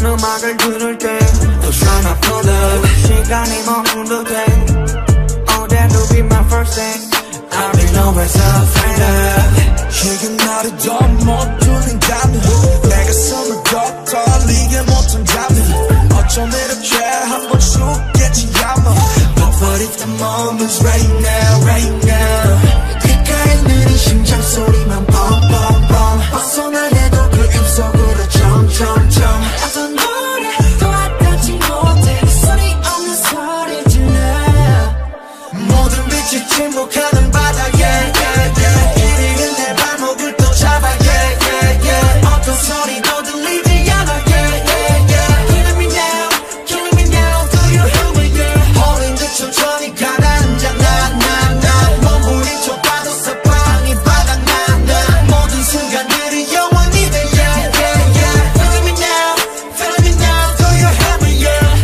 음악을 들을 때 또 shine up for love 시간이 멈춰도 돼 Oh that will be my first thing I'll be nowhere so afraid of 지금 나를 더 못 들린다면 내가 숨을 더 떨리게 못한다면 어쩜 이렇게 한번 죽겠지 아마 But if the moment's right now, right now 귓가에 느린 심장 소리만 뻥뻥뻥 벗어나려도 그 입속으로 점점점 어떤 노래도 와닿지 못해 소리 없는 소리를 질러 모든 빛이 침묵하는 바다에 이리는 내 발목을 또 잡아 어떤 소리도 들리지 않아 Killing me now, killing me now Do you hear me girl 홀린 듯 천천히 가라앉아 나 몸부림쳐봐도 서방이 바닥나 모든 순간들이 영원히 돼 Feeling me now, feeling me now Do you hear me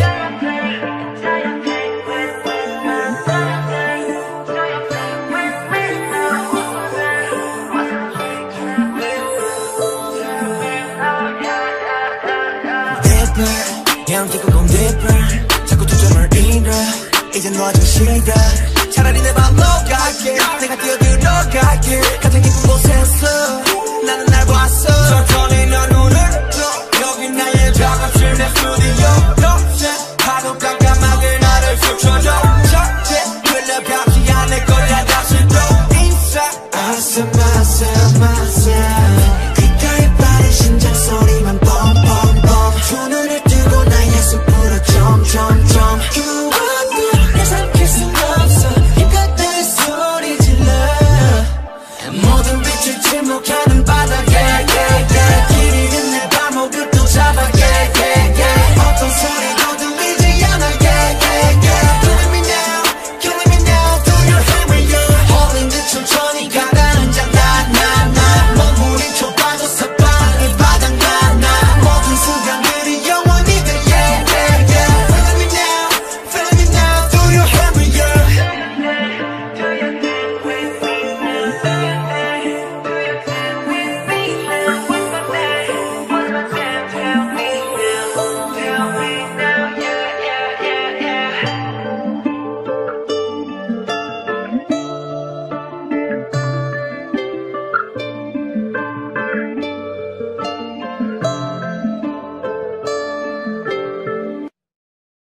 그냥 듣고 건 deeper 자꾸 초점을 잃어 이젠 놓아줄 시간 차라리 내 발로 갈게 내가 뛰어들어갈게 가장 깊은 곳에서 나는 날 봤어 천천히 난 눈을 떠 여기 나의 작업실